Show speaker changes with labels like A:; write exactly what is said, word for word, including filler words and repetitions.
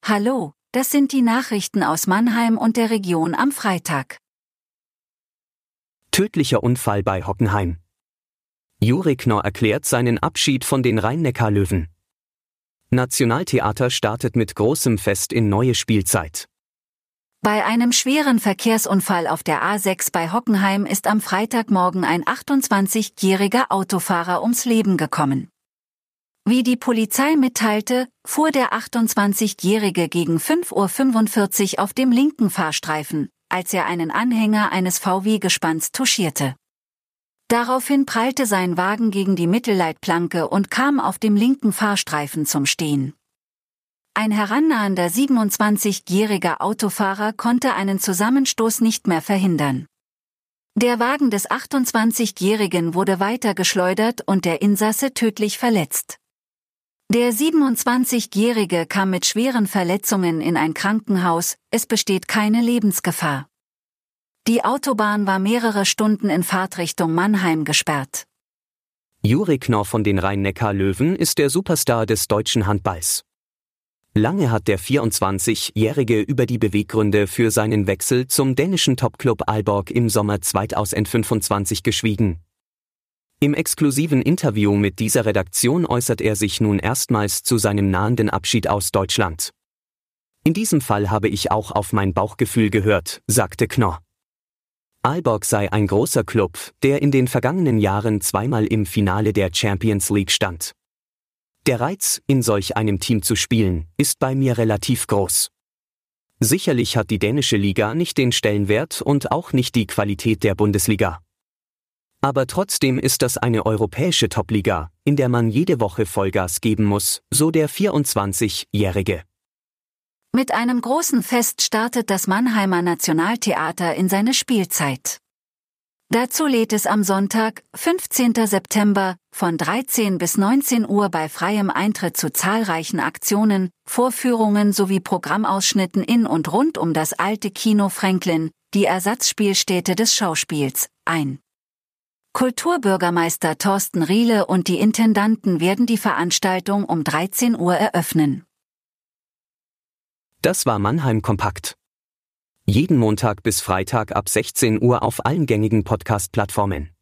A: Hallo, das sind die Nachrichten aus Mannheim und der Region am Freitag.
B: Tödlicher Unfall bei Hockenheim. Juri Knorr erklärt seinen Abschied von den Rhein-Neckar-Löwen. Nationaltheater startet mit großem Fest in neue Spielzeit.
A: Bei einem schweren Verkehrsunfall auf der A sechs bei Hockenheim ist am Freitagmorgen ein achtundzwanzigjähriger Autofahrer ums Leben gekommen. Wie die Polizei mitteilte, fuhr der achtundzwanzigjährige gegen fünf Uhr fünfundvierzig auf dem linken Fahrstreifen, als er einen Anhänger eines V W-Gespanns touchierte. Daraufhin prallte sein Wagen gegen die Mittelleitplanke und kam auf dem linken Fahrstreifen zum Stehen. Ein herannahender siebenundzwanzigjähriger Autofahrer konnte einen Zusammenstoß nicht mehr verhindern. Der Wagen des achtundzwanzigjährigen wurde weiter geschleudert und der Insasse tödlich verletzt. Der siebenundzwanzigjährige kam mit schweren Verletzungen in ein Krankenhaus, es besteht keine Lebensgefahr. Die Autobahn war mehrere Stunden in Fahrtrichtung Mannheim gesperrt.
B: Juri Knorr von den Rhein-Neckar-Löwen ist der Superstar des deutschen Handballs. Lange hat der vierundzwanzigjährige über die Beweggründe für seinen Wechsel zum dänischen Topclub Aalborg im Sommer zweitausendfünfundzwanzig geschwiegen. Im exklusiven Interview mit dieser Redaktion äußert er sich nun erstmals zu seinem nahenden Abschied aus Deutschland. In diesem Fall habe ich auch auf mein Bauchgefühl gehört, sagte Knorr. Aalborg sei ein großer Club, der in den vergangenen Jahren zweimal im Finale der Champions League stand. Der Reiz, in solch einem Team zu spielen, ist bei mir relativ groß. Sicherlich hat die dänische Liga nicht den Stellenwert und auch nicht die Qualität der Bundesliga. Aber trotzdem ist das eine europäische Topliga, in der man jede Woche Vollgas geben muss, so der vierundzwanzigjährige.
A: Mit einem großen Fest startet das Mannheimer Nationaltheater in seine Spielzeit. Dazu lädt es am Sonntag, fünfzehnten September, von dreizehn bis neunzehn Uhr bei freiem Eintritt zu zahlreichen Aktionen, Vorführungen sowie Programmausschnitten in und rund um das alte Kino Franklin, die Ersatzspielstätte des Schauspiels, ein. Kulturbürgermeister Thorsten Riele und die Intendanten werden die Veranstaltung um dreizehn Uhr eröffnen.
B: Das war Mannheim Kompakt. Jeden Montag bis Freitag ab sechzehn Uhr auf allen gängigen Podcast-Plattformen.